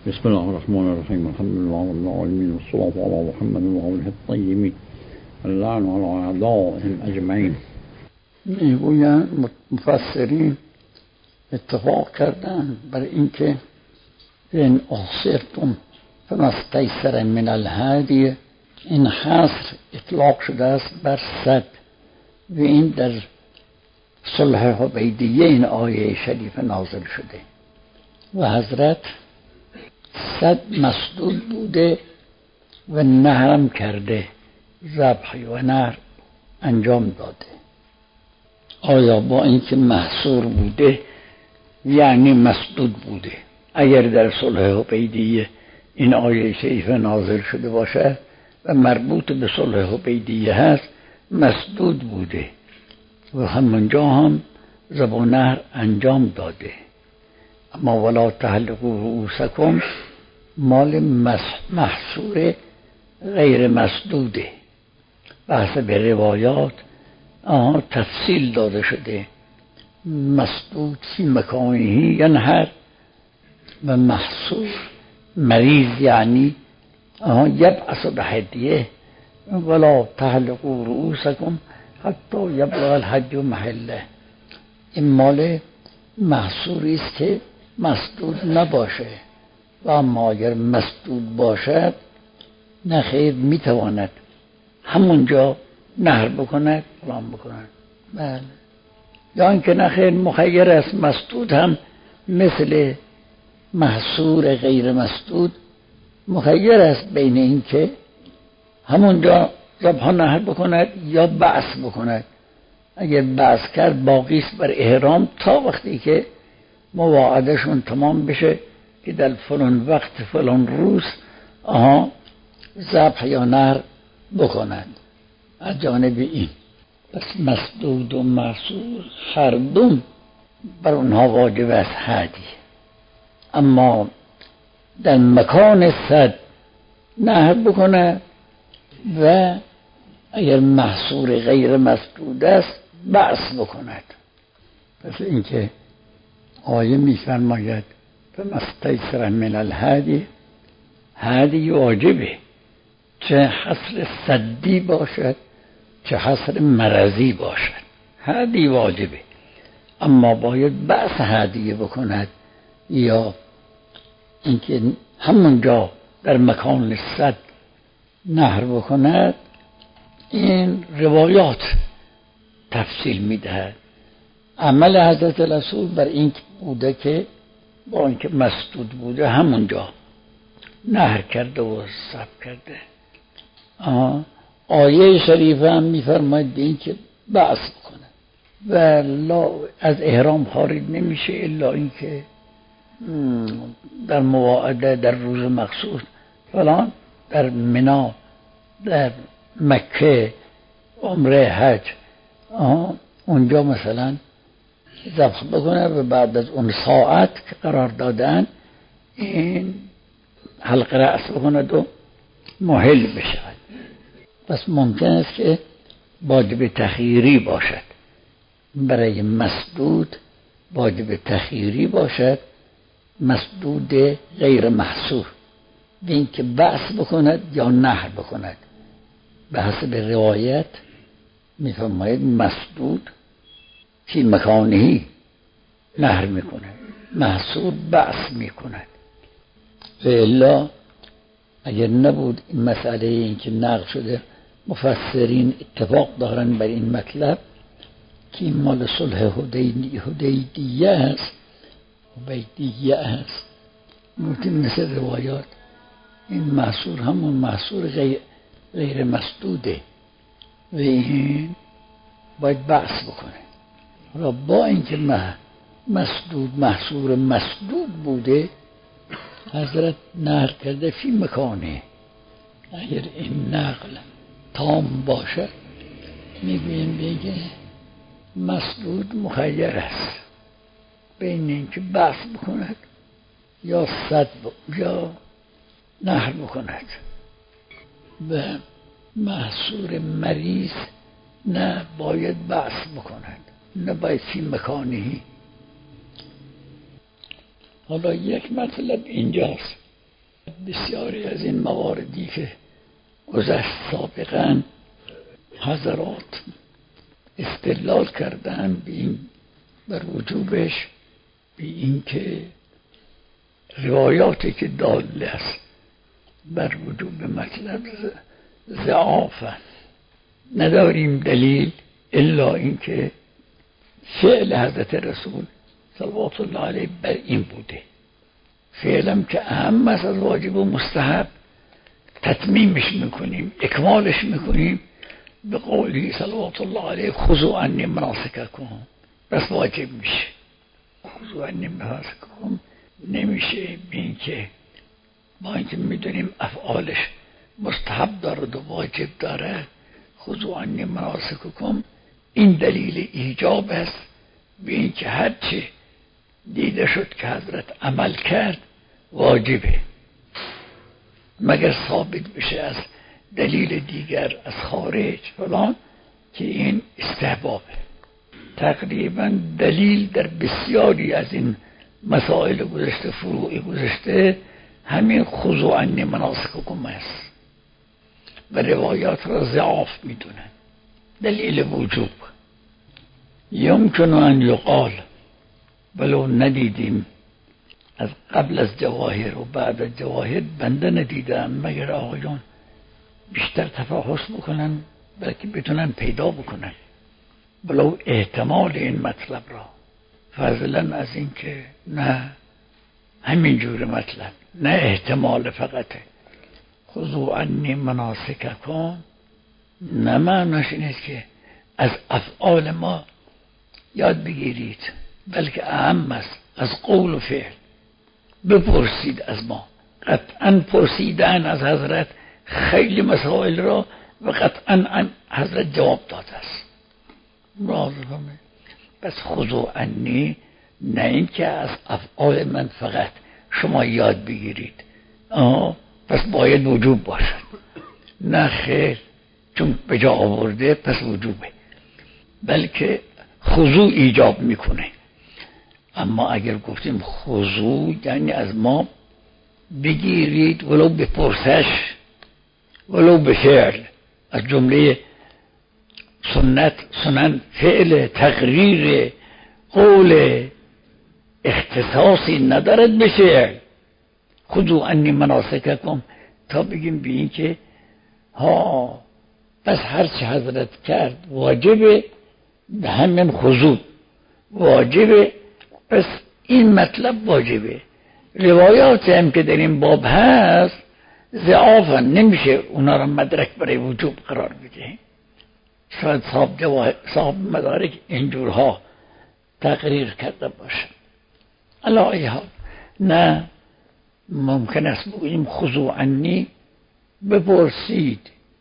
بسم الله الرحمن الرحیم. الحمد لله رب العالمین والصلاة علی محمد و آله الطیبین اللعن علی اعدائهم اجمعین. میگویند مفسرین اتفاق کردند بر اینکه ان احصرتم فما استیسر من الهدی، این حصر اطلاق شده است بر 100 و این در صلح حدیبیه این آیه شریف نازل شده و حضرت 100 مسدود بوده و نهرم کرده، ذبح و نهر انجام داده. آیا با اینکه محصور بوده یعنی مسدود بوده؟ اگر در صلح حدیبیه این آیه شریف نازل شده باشه و مربوط به صلح حدیبیه هست، مسدود بوده و همونجا هم ذبح و نهر انجام داده. اما ولا تحلقوا رؤوسکم مال محصور غیر مسدوده. بحث به روایات تفصیل داده شده، مسدود فی مکانهی ینحر و محصور مریض یعنی یبعث بهدیه ولا تحلقوا رؤوسکم حتی یبلغ الحج محله. این مال محصوری است که مسدود نباشه و اما اگر مسدود باشد نخیر میتواند همونجا نهر بکند فلان بکند. بله. یا اینکه نخیر مخیر است، مسدود هم مثل محصور غیر مسدود مخیر است بین این که همونجا ذبح نهر بکند یا بعث بکند. اگر بعث کرد باقی است بر احرام تا وقتی که مواعدشون تمام بشه که در فلان وقت فلان روز ذبح یا نهر بکنند. از جانب این پس مسدود و محصور هر دو بر اونها واجب است هدی. اما در مکان 100 نهر بکنه و اگر محصور غیر مسدود است بعث بکند. پس اینکه آیه میفرماید فما استیسر من الهدی، هدی واجبه، چه حصر صدی باشد چه حصر مرضی باشد، هدی واجبه. اما باید بعث هدیه بکند یا اینکه همونجا در مکان 100 نهر بکند، این روایات تفصیل میدهد. عمل حضرت رسول بر این بوده که با اینکه مسدود بوده همونجا نهر کرده و ذبح کرده. آیه شریفه هم میفرماید به این که بعث بکنه و لا از احرام خارج نمیشه الا اینکه در مواعده در روز مخصوص فلان در منی، در مکه، عمره، حج اونجا مثلا ذبح بکنه و بعد از اون ساعت که قرار دادن این حلق رأس بکنه و محل بشود. پس ممکن است که واجب تخییری باشد، برای مسدود واجب تخییری باشد، مسدود غیر محصور، به این که بعث بکند یا نهر بکند. به حسب روایت میفرماید مسدود فی مکانهی نهر میکند، محصور بعث میکند. و الا اگر نبود این مسئله این که نقل شده، مفسرین اتفاق دارن بر این مطلب که این مال صلح حدیبیه است، ممکن مثل روایات این محصور همون محصور غیر مسدوده و این باید بعث بکنه. را با اینکه محصور مسدود بوده حضرت نهر کرده فی مکانه. اگر این نقل تام باشه میگویم بگه مسدود مخیر است بین اینکه بعث بکند یا یا نهر بکند. و محصور مریض نه باید بعث بکند، نه باید فی مکانهی. حالا یک مطلب اینجاست بسیاری از این مواردی که گذشت سابقا حضرات استدلال کردن به این بر وجوبش، به این که روایاتی که دال است بر وجوب مطلب ضعافن، نداریم دلیل الا اینکه فعل حضرت رسول صلوات الله علیه بر این بوده، فعلم که اهم است از واجب و مستحب، تتمیمش میکنیم، اکمالش میکنیم به قولی صلوات الله علیه خذوا عنی مناسککم، بس واجب میشه. خذوا عنی مناسککم نمیشه بین که ما اینکه میدونیم افعالش مستحب دارد و واجب دارد، خذوا عنی مناسککم این دلیل ایجاب است به این که هرچی دیده شد که حضرت عمل کرد واجبه، مگر ثابت بشه از دلیل دیگر از خارج فلان که این استحبابه. تقریبا دلیل در بسیاری از این مسائل گذشته، فروعی گذشته، همین خذوا عنی مناسککم است و روایات را ضعاف میدونن. دلیل وجوب یمکن ان یقال، ولو ندیدیم از قبل از جواهر و بعد از جواهر، بنده ندیدم مگر آقایان بیشتر تفحص بکنن بلکه بتونن پیدا بکنن ولو احتمال این مطلب را، فضلا از این که نه همین جور مطلب، نه احتمال فقط خذوا عنی مناسککم، نه معناش این است که از افعال ما یاد بگیرید، بلکه اهم است از قول و فعل بپرسید از ما. قطعا پرسیدن از حضرت خیلی مسائل را و قطعا حضرت جواب داده است. پس خذوا عنی نه این که از افعال من فقط شما یاد بگیرید پس باید وجوب باشد، نه خیر، چون به جا آورده پس وجوبه، بلکه خضوع ایجاب میکنه. اما اگر گفتیم خضوع یعنی از ما بگیرید ولو به پرسش ولو به فعل، از جمله سنن فعل تقریر قول اختصاصی ندارد به فعل. خذوا عنی مناسککم تا بگیم به این که ها پس هرچی حضرت کرد واجبه، به همین خضوع واجبه، پس این مطلب واجبه. روایات هم که در این باب هست ضعافا، نمیشه اونا را مدرک برای وجوب قرار بده. شاید صاحب مدارک اینجورها تقریر کرده باشه. علا ای حال نه ممکن است بگوییم خذوا عنی، بپرسید،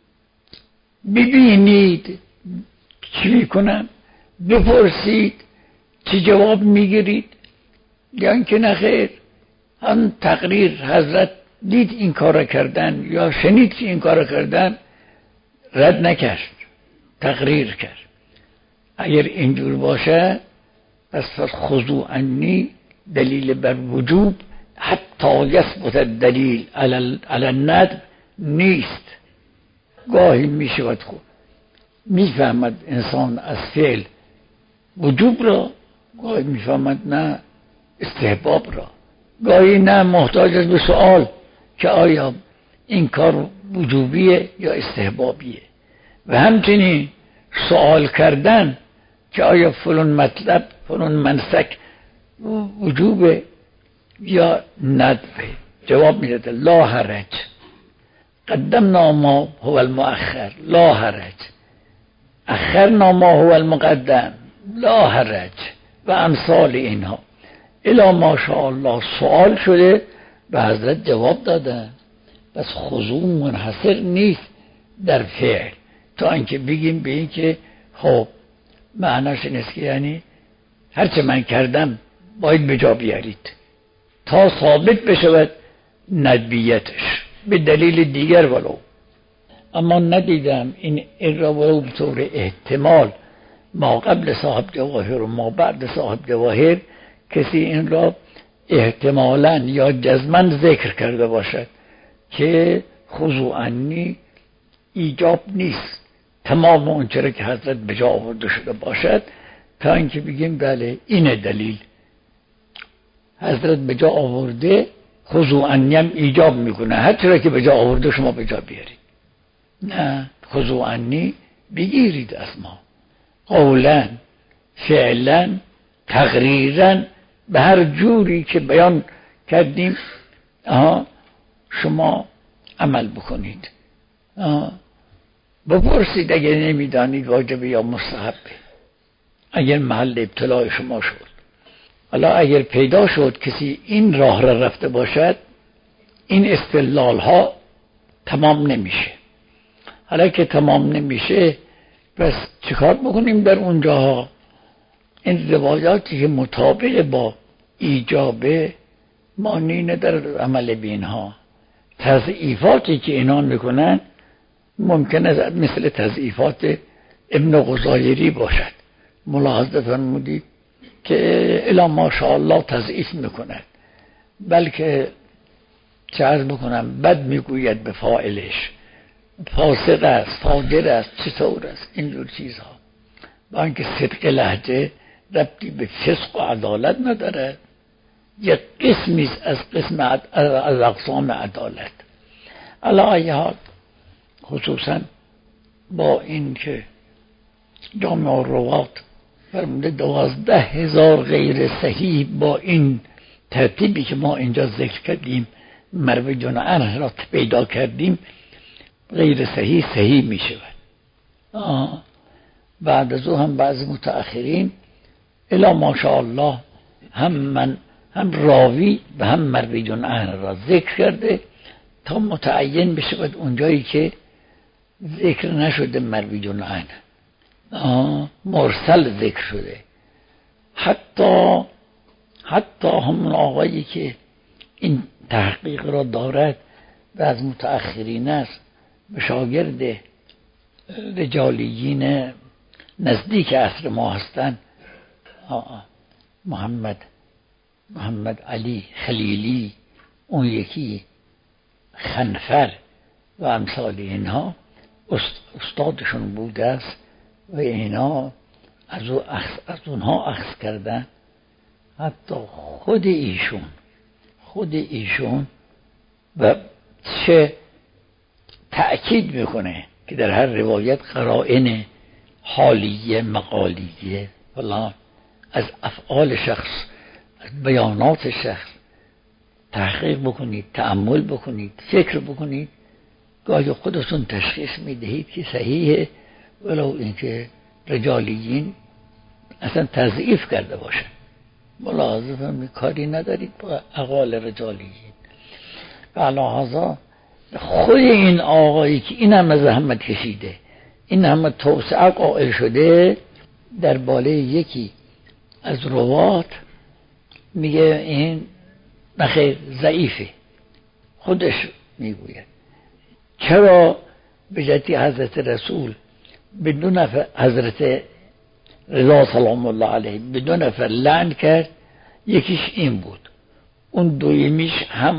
ببینید چی میکنم، بپرسید چی جواب میگیرید، یا اینکه نخیر هم تقریر حضرت دید این کار کردن یا شنید که این کار کردن، رد نکرد، تقریر کرد. اگر اینجور باشه پس خذوا عنی دلیل بر وجوب حتی یثبت الدلیل علی الندب نیست. گاهی میشود خود میفهمد انسان از فعل وجوب را، گاهی میفهمد نه استحباب را، گاهی نه محتاج است به سؤال که آیا این کار وجوبیه یا استحبابیه، و همچنین سؤال کردن که آیا فلان مطلب فلان منسک وجوبه یا ندبه، جواب میده لا حرج، قدمنا ما هو المؤخر لا حرج، اخرنا ما هو المقدم لا حرج و امثال اینها الا ماشاءالله. سوال شده به حضرت جواب دادن. پس خضوع منحصر نیست در فعل، تا اینکه بگیم به این که خب معناش نیست که یعنی هرچه من کردم باید به جا بیارید تا ثابت بشود ندبیتش به دلیل دیگر ولو. اما ندیدم این را ولو به طور احتمال ما قبل صاحب جواهر و ما بعد صاحب جواهر کسی این را احتمالاً یا جزماً ذکر کرده باشد که خضوع عنی ایجاب نیست، تمام اون چرا که حضرت به جا آورده شده باشد تا اینکه بگیم بله اینه دلیل، حضرت به جا آورده خضوع عنی هم ایجاب میکنه، هر چرا که به جا آورده شما به جا بیارید. نه، خضوع عنی بگیرید از ما، قولا فعلا تقریرا به هر جوری که بیان کردیم شما عمل بکنید. بپرسید اگر نمیدانید واجبه یا مستحبه، اگر محل ابتلاع شما شد. حالا اگر پیدا شد کسی این راه را رفته باشد، این استدلال ها تمام نمیشه. حالا که تمام نمیشه پس چیکار بکنیم در اونجاها؟ این روایاتی که مطابق با ایجابه معنی نداره عمل بینها. تضعیفاتی که اینان میکنن ممکنه مثل تضعیفات ابن غزایری باشد. ملاحظه فرمودید که الا ماشاءالله تضعیف میکند، بلکه چه عرض بکنم بد میگوید به فاعلش، فاسق است، فاجر است، چطور است، اینجور چیزها. با اینکه صدق لهجه ربطی به فسق و عدالت ندارد، یک قسمی از از اقسام عدالت. علی ای حال خصوصا با این که جامع الروات فرموده 12,000 غیر صحیح با این ترتیبی که ما اینجا ذکر کردیم مروی عنه را پیدا کردیم، غیر صحیح صحیح می شود. بعد از او هم بعض متأخرین الا ماشاءالله هم راوی و هم مروی عنه را ذکر کرده تا متعین بشود اونجایی که ذکر نشده مروی عنه مرسل ذکر شده. حتی همون آقایی که این تحقیق را دارد و از متأخرین است، به شاگرد رجالیین نزدیک عصر ما هستند، محمد علی خلیلی، اون یکی خنفر و امثال اینها استادشون بوده است و اینا از اونها اخذ کردن. حتی خود ایشون و چه تأکید میکنه که در هر روایت قرائن حالیه مقالیه فلان از افعال شخص، از بیانات شخص تحقیق بکنید، تأمل بکنید، فکر بکنید، گاهی خودتون تشخیص میدهید که صحیحه، ولو اینکه رجالیین اصلا تضعیف کرده باشن. ملاحظه فرمودید کاری ندارید با اقوال رجالیین. لحاظا خود این آقایی که این همه زحمت کشیده، این همه توسعه قائل شده، در باله یکی از روات میگه این بخیر ضعیفه، خودش میگوید. چرا به جهتی حضرت رسول بدون حضرت رضا سلام الله علیه بدون نفر لعن کرد؟ یکیش این بود، اون دویمیش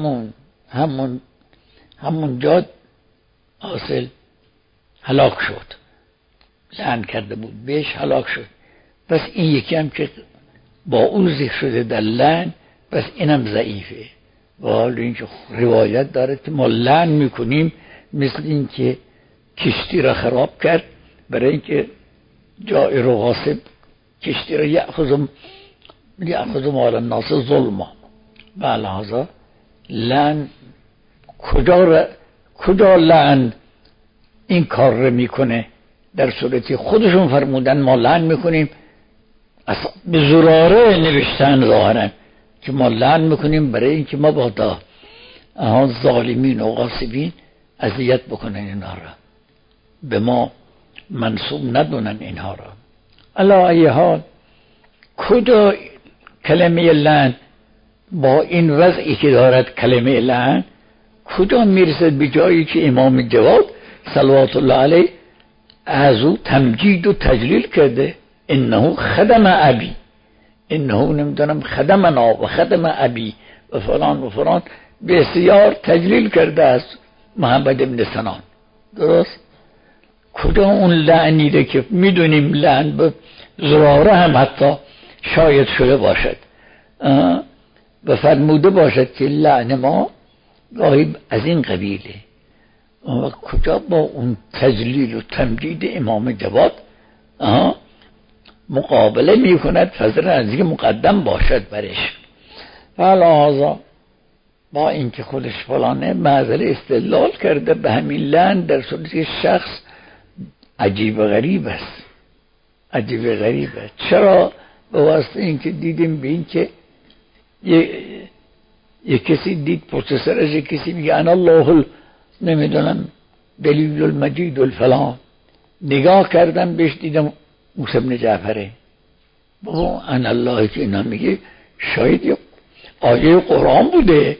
همون جا حاصل هلاک شد، لعن کرده بود بهش هلاک شد. پس این یکی هم که با اون ذکر شده در لعن، پس اینم ضعیفه. و حالا این که روایت داره که ما لعن میکنیم مثل این که کشتی را خراب کرد برای اینکه جائر و غاصب کشتی را یأخذ مال الناس ظلما. و لحاظا لعن کجا لعن این کار را میکنه؟ در صورتی خودشون فرمودن ما لعن میکنیم، به زراره نوشتن ظاهرا که ما لعن میکنیم برای اینکه ما با ظالمین و غاصبین اذیت بکنن اینها را، به ما منسوب ندونن اینها را. علی ای حال کجا کلمه لعن با این وضعی که دارد کلمه لعن کجا میرسد به جایی که امام جواد صلوات الله علیه از او تمجید و تجلیل کرده؟ انه خدم ابی، انه نمیدونم خدمنا و خدم ابی و فلان و فلان، بسیار تجلیل کرده است محمد ابن سنان. درست؟ کدام اون لعنیده که میدونیم لعن به زراره هم حتی شاید شده باشد و فرموده باشد که لعن ما گاهی از این قبیله، کجا با اون تذلیل و تمجید امام جواد مقابله می کند، فضل از اینکه مقدم باشد برش. فلحاظا با اینکه خودش فلانه معذر استدلال کرده به همین لعن، در صورتی که شخص عجیب و غریب است. عجیب و غریب است. چرا؟ به واسطه اینکه دیدیم به این که یک کسی دید پشت سرش یک کسی میگه انا الله نمیدونم دلیل المجید الفلان، نگاه کردم بهش دیدم موسی بن جعفره. بابا انا الله که اینا میگه شاید یک آیه قرآن بوده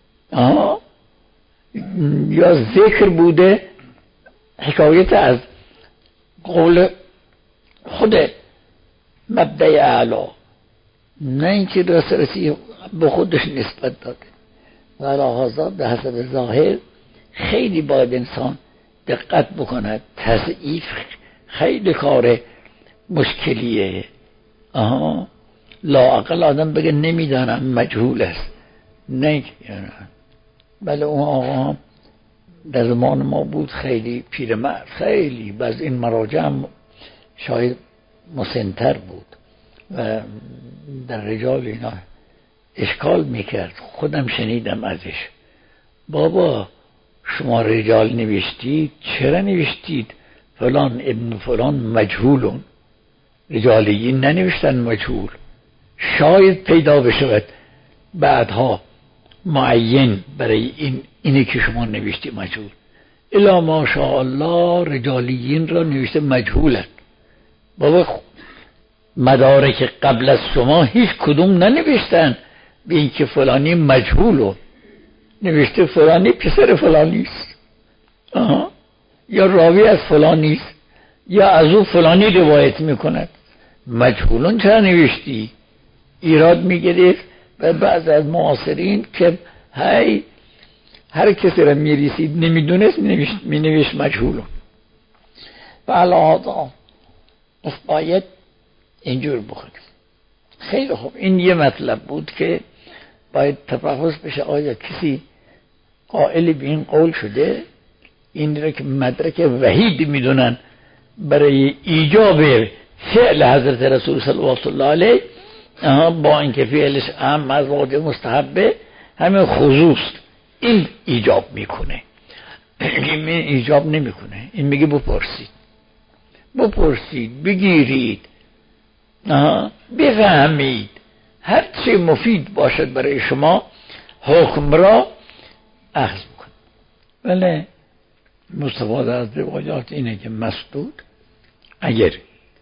یا ذکر بوده، حکایت از قول خود مبدأ اعلا، نه اینکه رسی به خودش نسبت داده. و لحاظا به حسب ظاهر خیلی باید انسان دقت بکند. تضعیف خیلی کار مشکلیه. لااقل آدم بگه نمیدانم، مجهول است. نه بله اون آقا در زمان ما بود، خیلی پیرمرد، خیلی باز این مراجع هم شاید مسن‌تر بود و در رجال اینا اشکال میکرد. خودم شنیدم ازش، بابا شما رجال نوشتید، چرا نوشتید فلان ابن فلان مجهولون؟ رجالیین ننوشتن مجهول، شاید پیدا بشود بعدها معین برای اینی که شما نوشتی مجهول. الا ماشاءالله رجالیین را نوشته مجهولن. بابا مدارک قبل از شما هیچ کدوم ننوشتن به این که فلانی مجهولو، نوشته فلانی پسر فلانیست، یا راوی از فلانیست، یا از او فلانی روایت میکند. مجهولون چرا نوشتی؟ ایراد میگرفت و بعض از معاصرین که هر کسی را میرسید نمیدونست مینوشت مجهولون. و علاوه پس باید اینجور بکنیم. خیلی خوب، این یه مطلب بود که باید تفحص بشه آیا کسی قائل به این قول شده، این را که مدرک وحید میدونن برای ایجاب فعل حضرت رسول صلی الله علیه، با اینکه فعلش اهم از واجب مستحبه، همین خصوص این ایجاب میکنه. این ایجاب نمیکنه، این میگه بپرسید بگیرید بفهمید، هر چه مفید باشد برای شما حکم را اخذ بکن. بله مستفاده از روایات اینه که مسدود اگر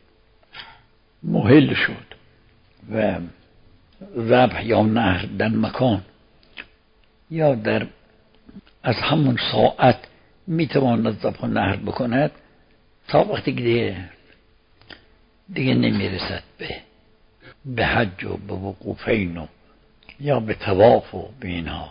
محل شد و ذبح یا نهر در مکان یا در از همون ساعت میتواند ذبح و نهر بکند، تا وقتی که دیگه نمیرسد به حج و به وقوفین و یا به طواف و به اینها،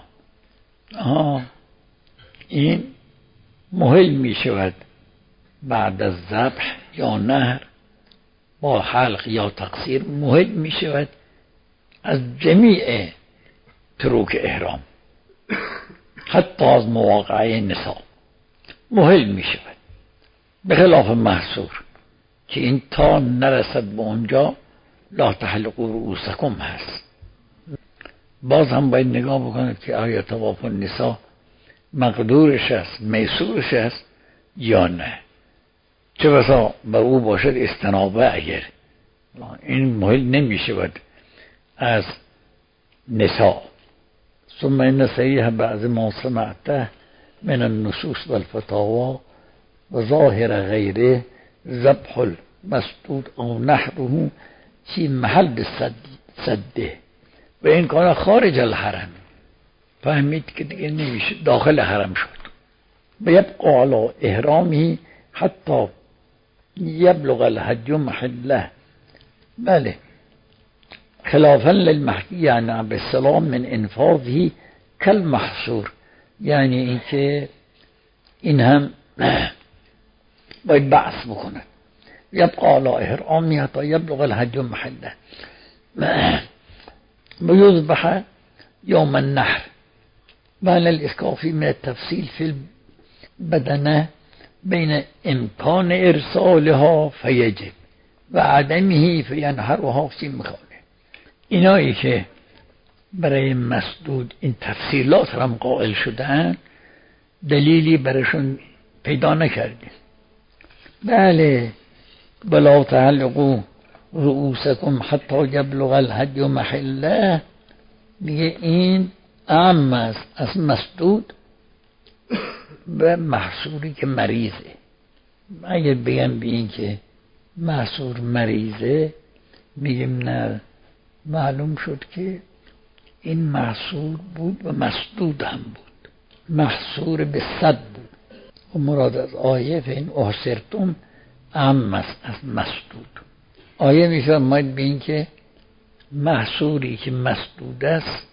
این محل می شود بعد از ذبح یا نهر با حلق یا تقصیر، محل می شود از جمیع تروک احرام، حتی از مواقعه نساء محل می شود، به خلاف محصور که این تا نرسد به اونجا لا تحلقوا رؤوسکم هست. باز هم باید نگاه بکنید که آیا طواف النساء مقدورش است، میسورش است یا نه. چه بسا بر او باشد استنابه، اگر این محل نمی شود از نساء. ثم این صحیح بعض ما سمعته من النصوص والفتاوا و ظاهر غیره ذبح المسدود او نحره چی محل صده و این کار خارج الحرم. فهمید که دیگه نمیشه داخل حرم شد و یبقى علی احرامی حتی یبلغ الحج محله. بله خلافا للمحکی عن عبد السلام من انفاذه کالمحصور، یعنی اینکه این هم باید بحث بکند. یبقى على احرامی حتی یبلغ الهدی محله ويذبح يوم النحر. وعلى الإسكافي من التفصيل في البدنة بين إمكان إرسالها فيجب و عدمه فینحرها فی مکانه. اینایی که برای مسدود این تفصیلات هم قائل شدن دلیلی برشون پیدا نکردیم. بله ولا تعلقوا رؤوسکم حتی یبلغ الهدی محله، میگه این عام است از مسدود و محصوری که مریضه. اگر بگم به این که محصور مریضه، میگیم نه، معلوم شد که این محصور بود و مسدود هم بود. محصور به صد بود و مراد از آیه فین احصرتم عام است از مسدود. آیه میفرماید به این که محصوری که مسدود است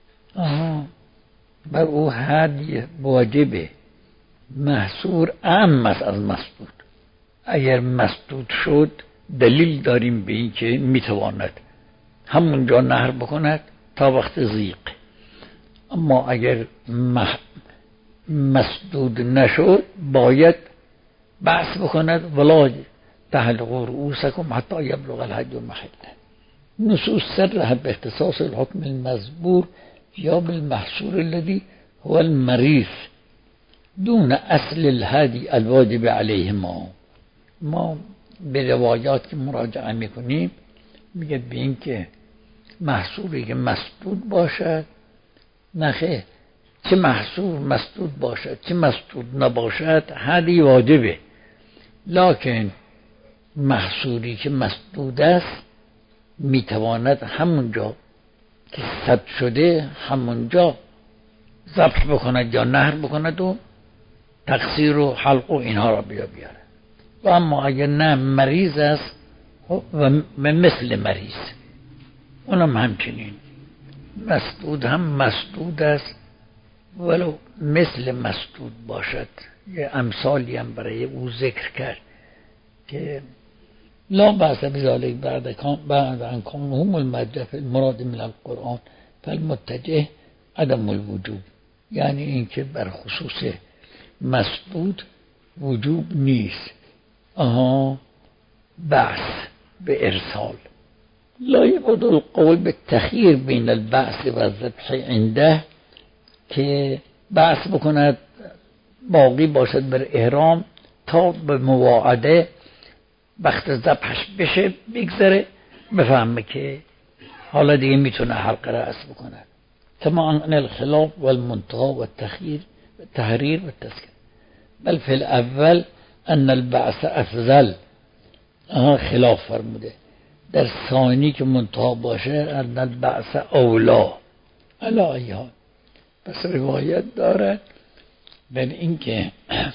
بر او حد واجبه. محصور عام است از مسدود. اگر مسدود شد دلیل داریم به این که میتواند همونجا نهر بکند تا وقت ضیق. اما اگر مسدود نشد باید بحث بکند ولا تحلقوا رؤوسکم حتی یبلغ الهدی محله. نصوص صرح باختصاص الحكم المذبور یا بالمحصور الذي هو المریض دون اصل الهدی الواجب علیه ما به روایات که مراجعه میکنیم میگه به این که محصوری که مسدود باشد، نخیر، چه محصور مسدود باشد چه مسدود نباشد هدی واجبه، لکن محصوری که مسدود است میتواند همونجا که صد شده همونجا ذبح بکند یا نهر بکند و تقصیر و حلق و اینها را بیاره. و اما اگر نه مریض است و مثل مریض اونم همچنین مسدود هم مسدود است ولو مثل مسدود باشد. یه امثالی هم برای او ذکر کرد که لا بأس بذلك بعد ان كانهم المرجح المراد من القرآن فالمتجه عدم الوجوب، یعنی اینکه بر خصوص مسدود وجوب نیست، بحث به ارسال. لا يبعد القول بالتخيير بين البعث و الذبح عنده، که بحث بکند باقی باشد بر احرام تا به مواعده وقت ذبحش بشه بگذره بفهمه که حالا دیگه میتونه حلق رأس بکنه. كما ان الخلاف والمنتهى والتخيير والتحرير والتسكين بل في الاول ان البعث افضل، خلاف فرموده. در ثانی که منتهى باشه ان البعث اولا. علی ای حال پس روایت دارد بر این که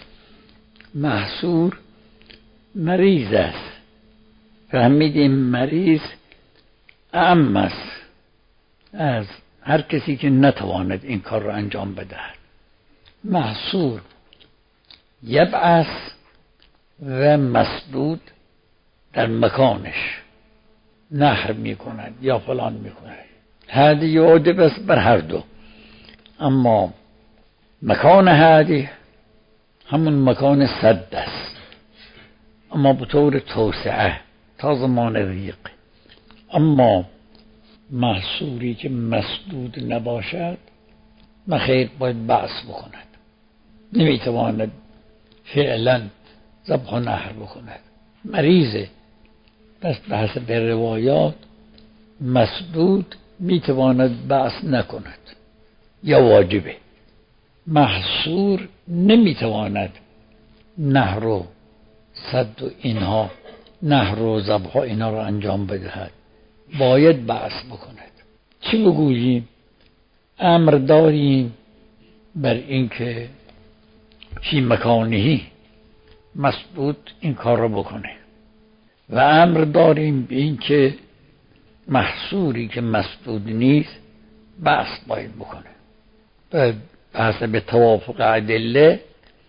محصور مریض است. فهمیدیم مریض اعم است از هر کسی که نتواند این کار را انجام بدهد. محصور یبعث و مسدود در مکانش نهر میکند یا فلان میکند، هدی واجب است بر هر دو. اما مکان هدی همون مکان صد است، اما به طور توسعه تا زمان ریق. اما محصوری که مسدود نباشد نخیر باید بحث بکند، نمیتواند فعلا ذبح و نحر بکند، مریضه. پس به حسب روایات مسدود میتواند بحث نکند یا واجبه. محصور نمیتواند نحر و صد و اینها، نحر و ذبح اینها را انجام بدهد، باید بحث بکند. چی بگوییم؟ امر داریم بر اینکه فی مکانهی مسدود این کار را بکنه و امر داریم به اینکه محصوری که مسدود نیست بحث باید بکنه. به حسب توافق ادله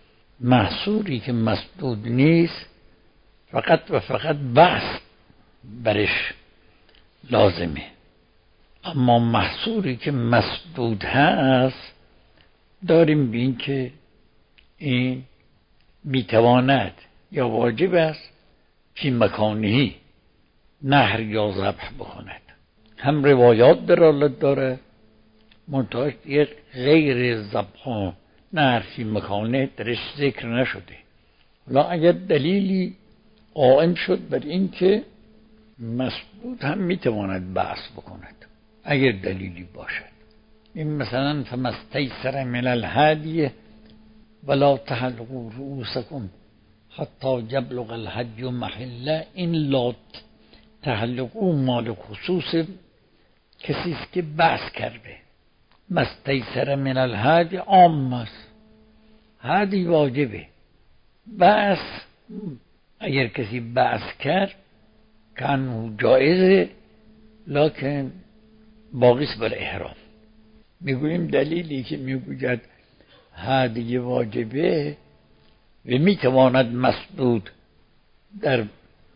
محصوری که مسدود نیست فقط و فقط بحث برش لازمه، اما محصوری که مسدود هست داریم بین که این میتواند یا واجب است فی مکانهی نهر یا ذبح بکند. هم روایات دلالت داره منتها یک غیر ذبح و نهر فی مکانه درش ذکر نشده. حالا اگر دلیلی قائم شد بر این که مسدود هم میتواند بحث بکند، اگر دلیلی باشد، این مثلا فمستیسر من الهدی ولا تحلقوا رؤوسکم حتی یبلغ الهدی محله، این لا تحلقوا مال خصوص کسی است که بحث کرده. مستیسر من الهدی عام است، هدی واجبه. بحث اگر کسی بحث کرد کن جایزه، لکن باقیست بر احرام. میگوییم دلیلی که میگوید هدی واجبه و میتواند مسدود در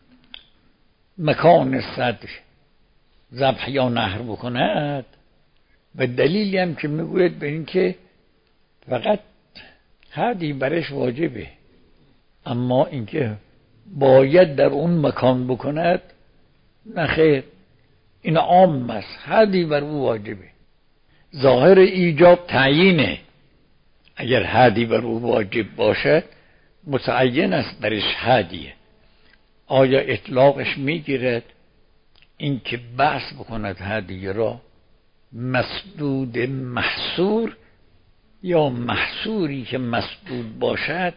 مکان صدر ذبح یا نحر بکند، و دلیلی هم که میگوید به این که فقط هدی برش واجبه، اما اینکه باید در اون مکان بکند نخیر، این عام است، هدی بر او واجبه. ظاهر ایجاب تعیینه، اگر هدی بر او واجب باشد متعین است برش هدیه. آیا اطلاقش میگیرد این که بحث بکند هدیه را مسدود محصور، یا محصوری که مسدود باشد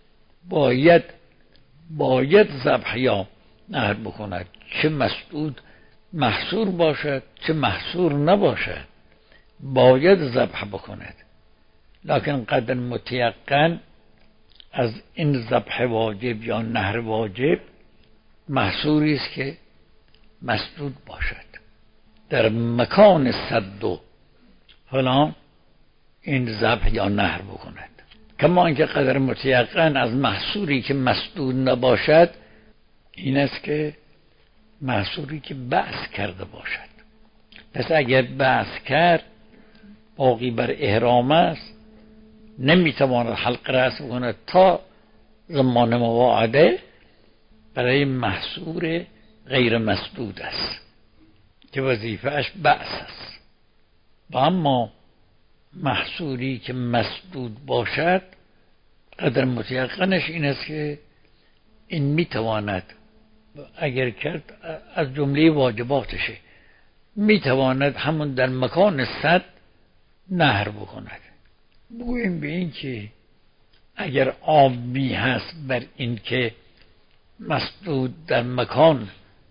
باید ذبح یا نحر بکند، چه مسدود محصور باشد چه محصور نباشد باید ذبح بکند. لکن قدر متیقن از این ذبح واجب یا نحر واجب محصوری است که مسدود باشد در مکان صد و فلان، این ذبح یا نحر بکند. کما اینکه قدر متیقن از محصوری که مسدود نباشد این است که محصوری که بحث کرده باشد. پس اگر بحث کرد باقی بر احرام است، نمیتواند حلق رأس بکند تا زمان مواعده، برای محصور غیر مسدود است که وظیفهش بحث است. و اما محصوری که مسدود باشد قدر متیقنش این است که این میتواند اگر کرد از جمله واجباتشه، میتواند همون در مکان صد نحر بکند. بگوییم به این که اگر عامی هست بر این که مسدود در مکان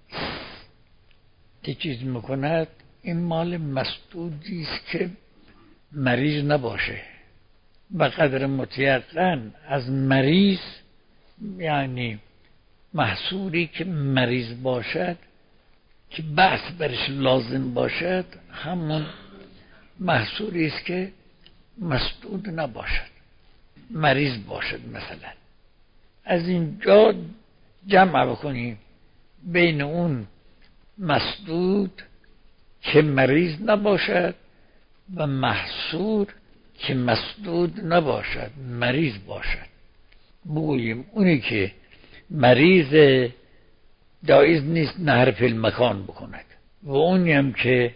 چیز میکند، این مال مسدودی است که مریض نباشه. و قدر متیقن از مریض یعنی محصوری که مریض باشد که بحث برش لازم باشد، همون محصوری است که مسدود نباشد، مریض باشد. مثلا از اینجا جمع بکنیم بین اون مسدود که مریض نباشد و محصور که مسدود نباشد مریض باشد. بگوییم اونی که مریض جایز نیست نحر فی المکان بکند، و اونی هم که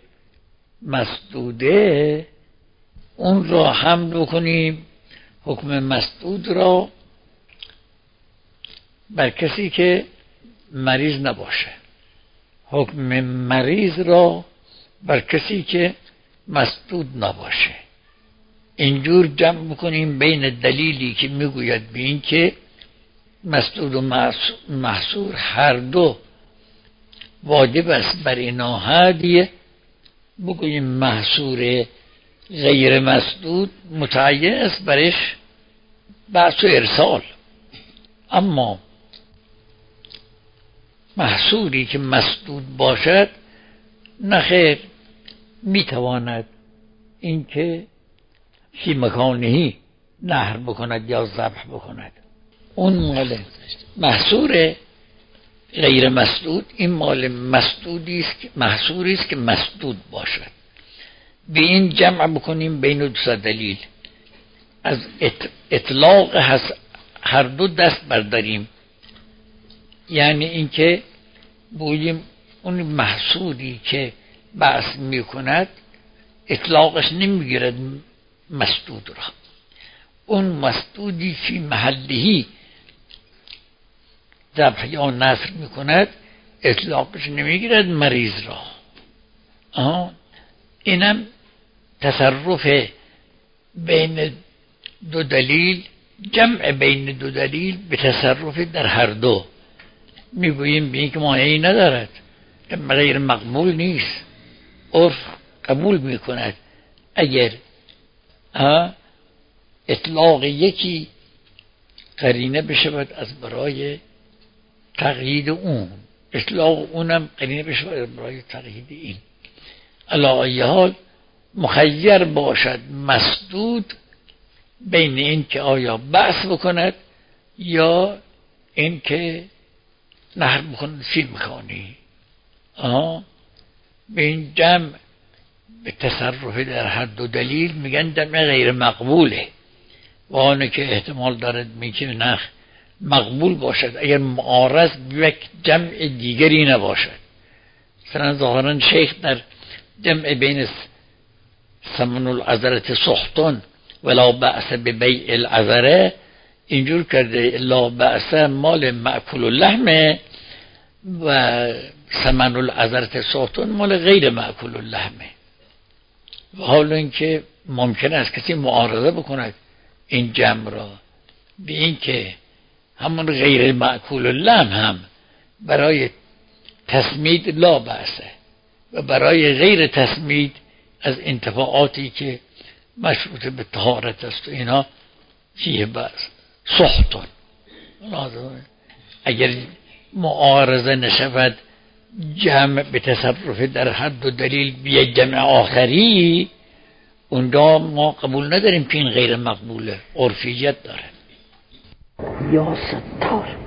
مسدوده اون را حمل بکنیم حکم مسدود را بر کسی که مریض نباشه، حکم مریض را بر کسی که مسدود نباشه. اینجور جمع بکنیم بین دلیلی که میگوید به این که مسدود و محصور هر دو واجب است بر اینا هدیه، بگوییم محصور غیر مسدود متعین است برش بحث و ارسال، اما محصوری که مسدود باشد نخیر، میتواند این که فی مکانهی نحر بکند یا ذبح بکند. اون مال محصور غیر مسدود، این مال مسدودی است که محصوری است که مسدود باشد. به این جمع بکنیم بین دو دلیل، از اطلاق هر دو دست برداریم، یعنی اینکه بگوییم اون محصوری که بحث میکند اطلاقش نمیگیرد مسدود را، اون مسدودی که محلی ذبح یا نصر میکند اطلاقش نمیگیرد مریض را. اینم تصرف بین دو دلیل، جمع بین دو دلیل به تصرف در هر دو. میگوییم به این که مانعی ندارد، غیر مقبول نیست، عرف قبول میکند اگر اطلاق یکی قرینه بشود از برای تقیید اون، اطلاق اونم قرینه بشود از برای تقیید این. علی ای حال مخیر باشد مسدود بین این که آیا بحث بکند یا این که نحر بکند فیلم میخوانی. به این جمع به تصرف در هر دو دلیل میگن جمع غیر مقبوله، و آنه که احتمال دارد میگه نه مقبول باشد اگر معارض یک جمع دیگری نباشد. مثلا ظاهرا شیخ در جمع بین ثمن العذرة سحت ولا بأس ببیع العذرة اینجور کرده، لا بأس مال مأکول اللحمه و ثمن العذرة سحت مال غیر مأکول اللحمه. و حالا اینکه ممکن است کسی معارضه بکند این جمع را به این که همون غیر مأکول اللحم هم برای تسمید لا بأسه و برای غیر تسمید از انتفاعاتی که مشروط به طهارت است و اینا فیه بأس سحتون. اگر معارضه نشود جمع به تصرف در هر دو دلیل بیه جمع آخری، اونجا ما قبول نداریم که این غیر مقبوله، عرفیت داره. یا ستار